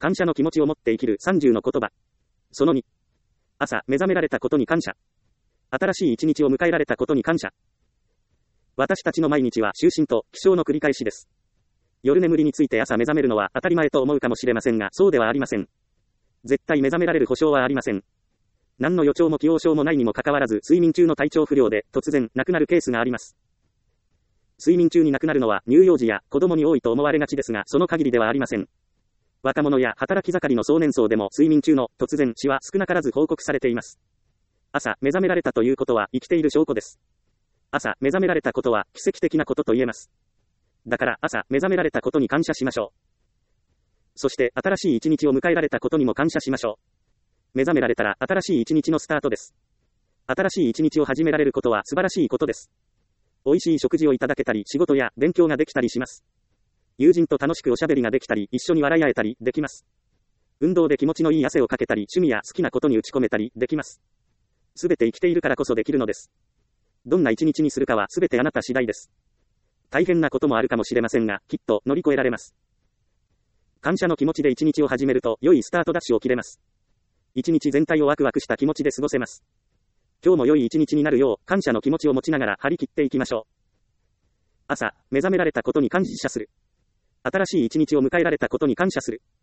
感謝の気持ちを持って生きる30の言葉。その2。朝、目覚められたことに感謝。新しい一日を迎えられたことに感謝。私たちの毎日は就寝と起床の繰り返しです。夜眠りについて朝目覚めるのは当たり前と思うかもしれませんが、そうではありません。絶対目覚められる保証はありません。何の予兆も既往症もないにもかかわらず、睡眠中の体調不良で突然亡くなるケースがあります。睡眠中に亡くなるのは乳幼児や子供に多いと思われがちですが、その限りではありません。若者や働き盛りの壮年層でも睡眠中の突然死は少なからず報告されています。朝、目覚められたということは生きている証拠です。朝、目覚められたことは奇跡的なことと言えます。だから朝、目覚められたことに感謝しましょう。そして、新しい一日を迎えられたことにも感謝しましょう。目覚められたら、新しい一日のスタートです。新しい一日を始められることは素晴らしいことです。美味しい食事をいただけたり、仕事や勉強ができたりします。友人と楽しくおしゃべりができたり、一緒に笑い合えたりできます。運動で気持ちのいい汗をかけたり、趣味や好きなことに打ち込めたりできます。すべて生きているからこそできるのです。どんな一日にするかはすべてあなた次第です。大変なこともあるかもしれませんが、きっと乗り越えられます。感謝の気持ちで一日を始めると、良いスタートダッシュを切れます。一日全体をワクワクした気持ちで過ごせます。今日も良い一日になるよう、感謝の気持ちを持ちながら張り切っていきましょう。朝、目覚められたことに感謝する。新しい一日を迎えられたことに感謝する。